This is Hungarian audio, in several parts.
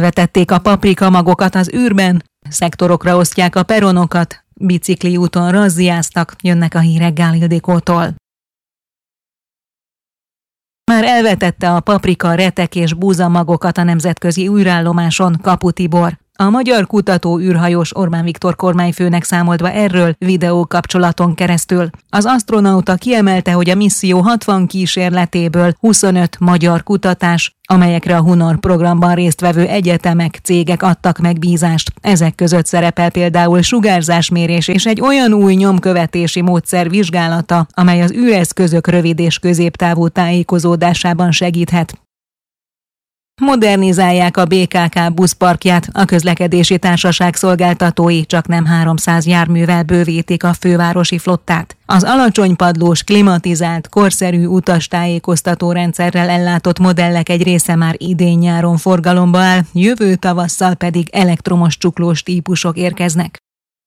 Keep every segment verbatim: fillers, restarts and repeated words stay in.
Elvetették a paprika magokat az űrben, szektorokra osztják a peronokat, bicikli úton razziáztak, jönnek a hírek Gál Ildikótól. Már elvetette a paprika, retek és búza magokat a nemzetközi űrállomáson Kapu Tibor. A magyar kutató űrhajós Orbán Viktor kormányfőnek számolt be erről videókapcsolaton keresztül. Az asztronauta kiemelte, hogy a misszió hatvan kísérletéből huszonöt magyar kutatás, amelyekre a Hunor programban résztvevő egyetemek, cégek adtak megbízást. Ezek között szerepel például sugárzásmérés és egy olyan új nyomkövetési módszer vizsgálata, amely az űreszközök rövid és középtávú tájékozódásában segíthet. Modernizálják a bé ká ká buszparkját, a közlekedési társaság szolgáltatói csaknem háromszáz járművel bővítik a fővárosi flottát. Az alacsonypadlós, klimatizált, korszerű utastájékoztató rendszerrel ellátott modellek egy része már idén-nyáron forgalomba áll, jövő tavasszal pedig elektromos csuklós típusok érkeznek.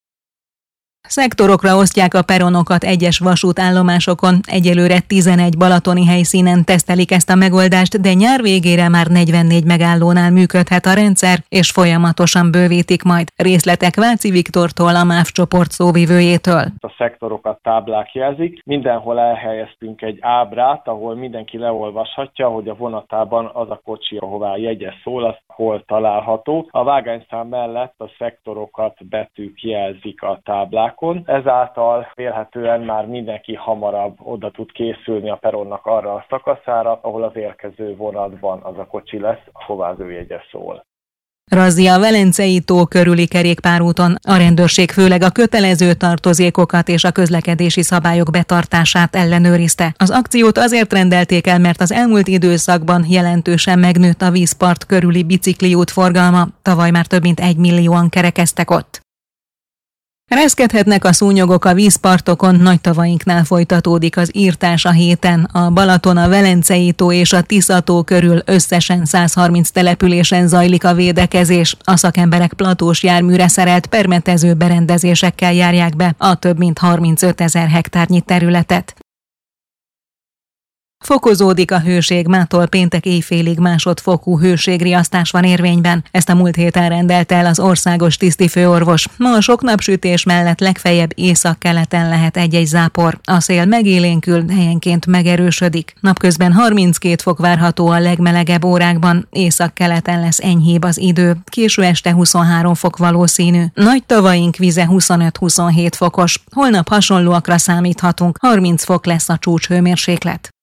Szektorokra osztják a peronokat egyes vasútállomásokon, egyelőre tizenegy balatoni helyszínen tesztelik ezt a megoldást, de nyár végére már negyvennégy megállónál működhet a rendszer, és folyamatosan bővítik majd. Részletek Váci Viktortól, a MÁV csoport szóvivőjétől. A szektorokat táblák jelzik, mindenhol elhelyeztünk egy ábrát, ahol mindenki leolvashatja, hogy a vonatában az a kocsi, ahová jegye szól, az hol található. A vágányszám mellett a szektorokat betűk jelzik a táblákon. Ezáltal vélhetően már mindenki hamarabb oda tud készülni a peronnak arra a szakaszára, ahol az érkező vonatban az a kocsi lesz, ahová az ő jegye szól. Razzia a Velencei tó körüli kerékpárúton. A rendőrség főleg a kötelező tartozékokat és a közlekedési szabályok betartását ellenőrizte. Az akciót azért rendelték el, mert az elmúlt időszakban jelentősen megnőtt a vízpart körüli bicikliút forgalma. Tavaly már több mint egy millióan kerekeztek ott. Reszkedhetnek a szúnyogok a vízpartokon, Nagytavainknál folytatódik az írtás a héten. A Balaton, a Velencei tó és a Tisza tó körül összesen száz harminc településen zajlik a védekezés. A szakemberek platós járműre szerelt permetező berendezésekkel járják be a több mint harmincötezer hektárnyi területet. Fokozódik a hőség, mától péntek éjfélig másodfokú hőségriasztás van érvényben. Ezt a múlt héten rendelte el az országos tisztifőorvos. Ma a sok napsütés mellett legfeljebb északkeleten lehet egy-egy zápor. A szél megélénkül, helyenként megerősödik. Napközben harminckét fok várható a legmelegebb órákban, északkeleten lesz enyhébb az idő, késő este huszonhárom fok valószínű. Nagytavaink vize huszonöt-huszonhét fokos. Holnap hasonlóakra számíthatunk, harminc fok lesz a csúcshőmérséklet.